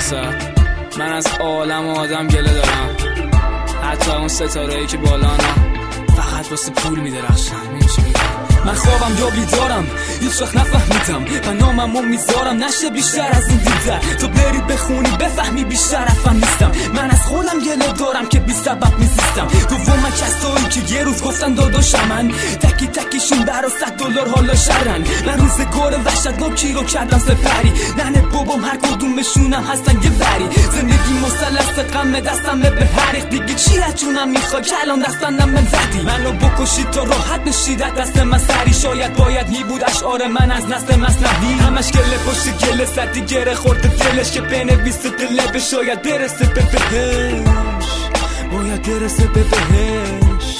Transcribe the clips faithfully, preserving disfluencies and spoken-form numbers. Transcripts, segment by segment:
واسه من از عالم و آدم گله دارم، حتی اون ستاره‌ای که بالانا فقط واسه پول میدرخشن. من خوابم یا بیدارم هیچ وقت نفهمیدم و ناممو میذارم نشه بیشتر از این دیده. تو بری بخونی بفهمی بیشتر افهم نیستم. من از خودم گله دارم که بی سبب میزیستم. دوم کسایی که یه روز گفتن داداشم من تکی تکیشون برا صد دلار حالا شرن. من روزگار وحشتناکی رو کردم سپری، ننه بابام هر کدومشونم هستن یه بری. زندگی مثلث غم دستم به حریق دیگه چی از جونم میخوای که الان دستنم من زدی. منو بکشید تا راحت نشید دست من سری. شاید باید میبود اشعار من از نسل مثنوی همش گله پشت گله سدی گره خورده دلش که بنویسه دله به شاید برسه به بهش، باید برسه به بهش.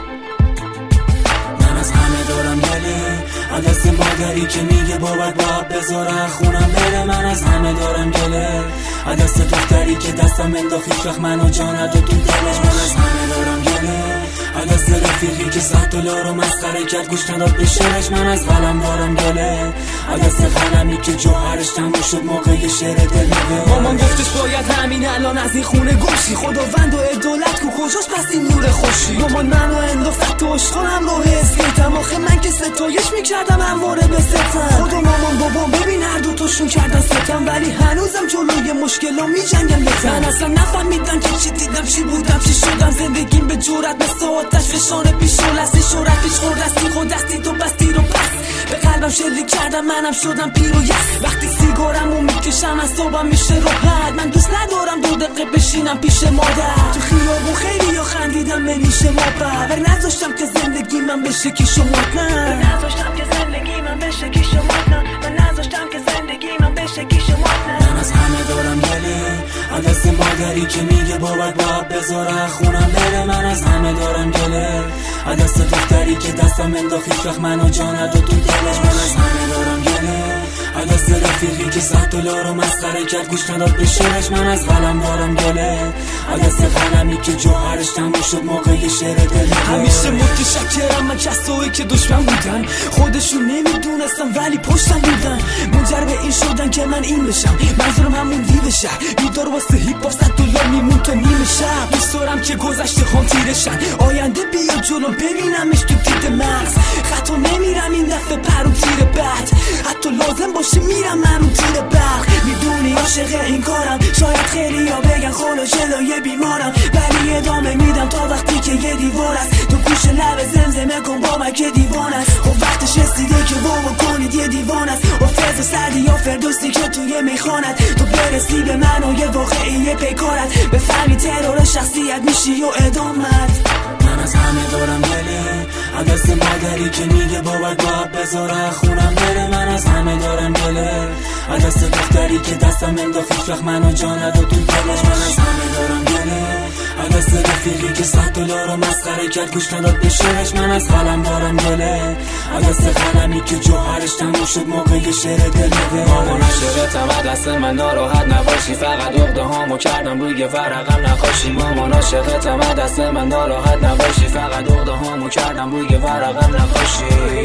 من از همه دارم گله، از دست مادری که میگه بابت باید بذاره خونم بره. من از همه دارم گله، از دست دختری که دستم انداخت هیچ وقت منو جا نداد تو دلش. من از همه دارم گله، از دست رفیقی که صد دلار رو مسخره کرد گوش نداد به شعرش. من از قلم دارم گله، از دست قلمی که جوهرش تموم شد موقع شعر دلنوشت. مامان گفتش باید همین الان از این خونه گوشی، خداوند و عدالت کو کجاست پس این نور خوشی. مامان منو انداخت تو عشقم رو اسکیتم، آخه من که ستایش میکردم همواره به ستم. خدا مامان بابام ببین هر دو تاشون کردن ستم، ولی هنوزم جلوی مشکلا میجنگم بتم. من اصلا نفهمیدم که چی دیدم چی بودم چی شدم. زندگیم به جرأت مثل آتش فشانه پیش و لسه شورت پیش خوردستی خود دستی تو بستی رو پس به قلبم شلیک کردم منم شدم پیر و یس. وقتی سیگارم رو میکشم از صابم میشه راحت، من دوست ندارم دو دقیقه بشینم پیش مادر. تو خیابون خیلی یا خندیدم به نیشه مابر، ولی نذاشتم که زندگی من بشه کیش و مطمئن. نذاشتم که زندگی من بشه کیش و مطمئن. من نذاشتم که زندگی من بشه کیش و مطمئن. من از همه دارم گله، از دست مادری که میگه بابت باید بذاره خونم بره. من از همه دارم گله، از دست دختری که دستم انداخت هیچ وقت منو جا نداد تو دلش. من از همه دارم گله، از دست رفیقی که صد دلار رو مسخره کرد گوش نداد به شعرش. من از قلم دارم گله، از دست قلمی که جوهرش تموم شد موقع شعر دلنوشت. همیشه متشکرم من کسایی که دشمن بودن، خودشون نمیدونستم ولی پشتم بودن. منجر به این شدن که من این بشم، منظورم همون دیو شهر بیدار واسه هیپ با صد دلار میمون تا نیمه شب. دوست دارم که گذشته خام تیرشن، آینده بیا جلو ببینمش تو دید مغز. خطا نمیرم این دفعه پرون تیر بد، حتی لازم باشه میرم من رو تیر برق. میدونی عاشق این کارم، شاید خیلی ها بگن خلو جلوی بیمارم، ولی ادامه میدم تا وقتی که یه دیوار است. تو گوش لب زمزمه کن با من که دیوان است. خب وقتش رسیده که بابا کنید یه دیوان است. و فیض سعدی یا فردوسی که توی میخانت تو برسی به من و یه واقعی پیکارت بفهمی ترور شخصیت میشی و ادامت. من از همه دارم گله، از دست مادری که میگه بابت باید بذاره خونم بره. من از همه دارم گله، از دست دختری که دستم انداخت هیچ وقت منو جا نداد تو دلش. من از همه دارم گله، از دست رفیقی که صد دلار رو مسخره کرد گوش نداد به شعرش. من از قلم دارم گله، از دست قلمی که جوهرش تموم شد موقع شعر دلنوشت. مامان عاشقتم از دست من ناراحت نباشی، فقط عقده هامو کردم روی ورقم نقاشی. مامان عاشقتم از دست من ناراحت نباشی، فقط عقده هامو کردم روی ورقم نقاشی،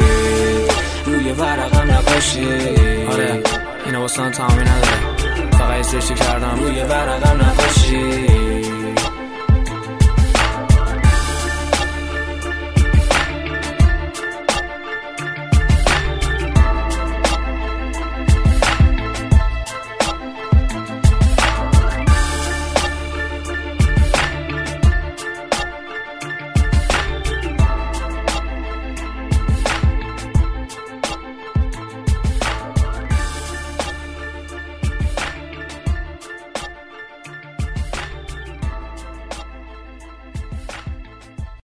روی ورقم نقاشی. آره اینو واسه تمامی نداره، فقط یه سرچی کردم روی ورقم نقاشی.